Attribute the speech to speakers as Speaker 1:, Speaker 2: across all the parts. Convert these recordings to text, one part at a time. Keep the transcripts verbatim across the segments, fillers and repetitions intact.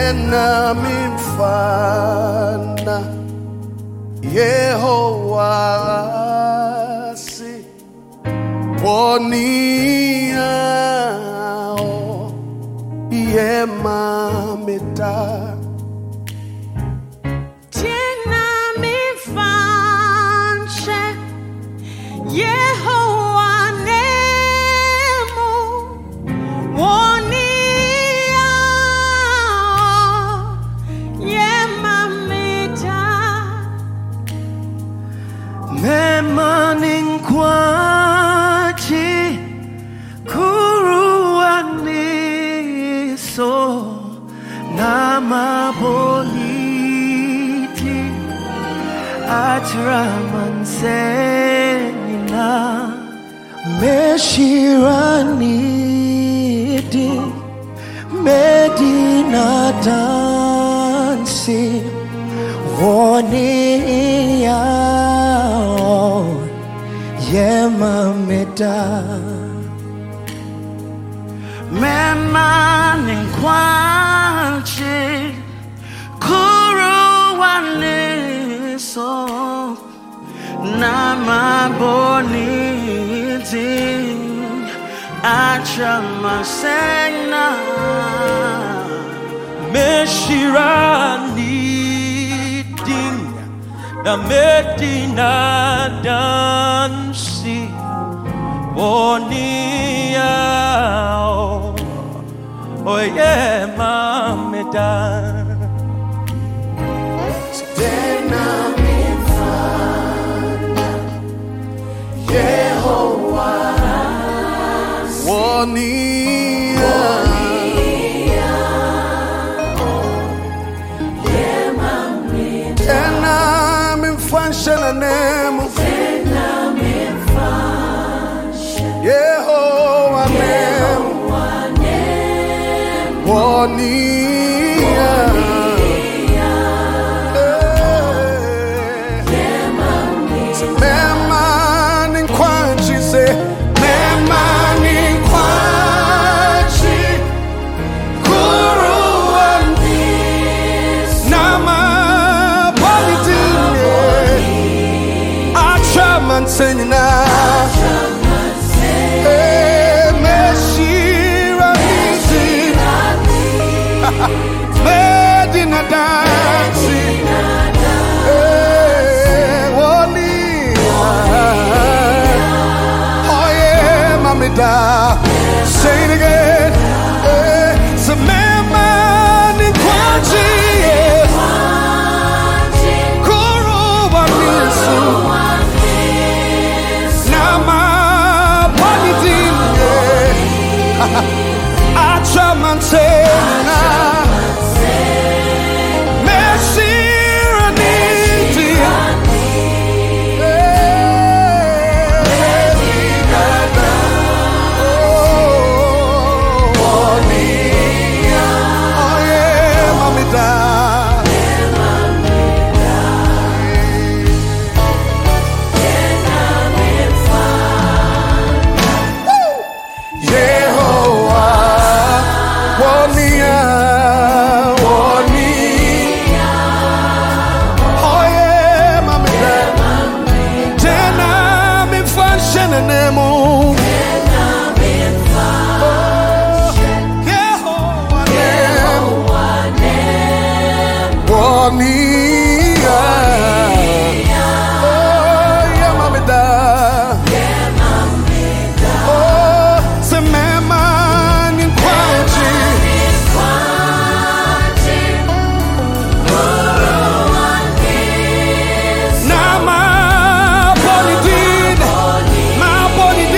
Speaker 1: tena mimfana Yehowa si woniao yema meta
Speaker 2: tena mimfanshe Yehowa nemo woniao yema meta
Speaker 3: Memaning kwachi kuruani so nama boliti atraman senina meshirani di medina dansi wonia yema meta memaning kwachi kuruani so nama boniti achamasena
Speaker 4: meshirani din na medina dansi wonia oh yeah mameta
Speaker 1: tena mimfana Yehowa wonia tena mimfanshe na nemo Yehowa nemo wonia memaning kwachi se memaning kwachi kuruani nama bonitine achaman senina Medina dansi, eh, wonia. Oh yeah, mamita. Say it again. Eh, so memaning kwachi, kuruanisu, nama bonitine. Achaman senina. Boni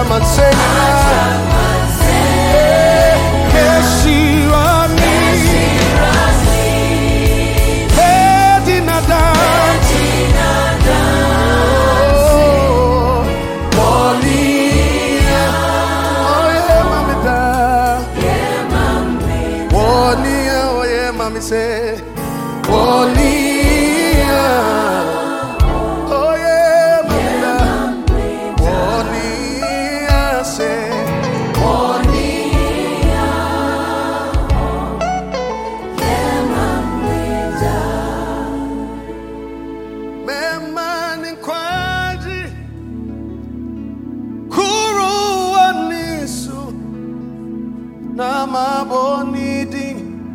Speaker 1: Mansena. Keshirani. Medina dance. Oh, Wonia. Oh yeah, mami da. Wonia, oh yeah, mami say. Wonia. Oh yeah, mami da. Wonia say. Memani kwaji kuru anisu na mabonidi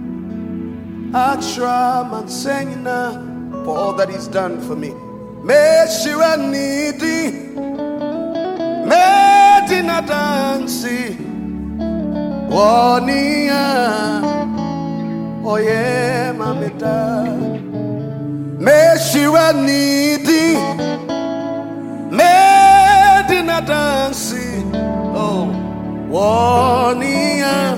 Speaker 1: Akshra Mansena for all that he's done for me. Meshira nidi Medina dansi Wonia Oye mamita Meshira nidi Medina dansi Oh Wonia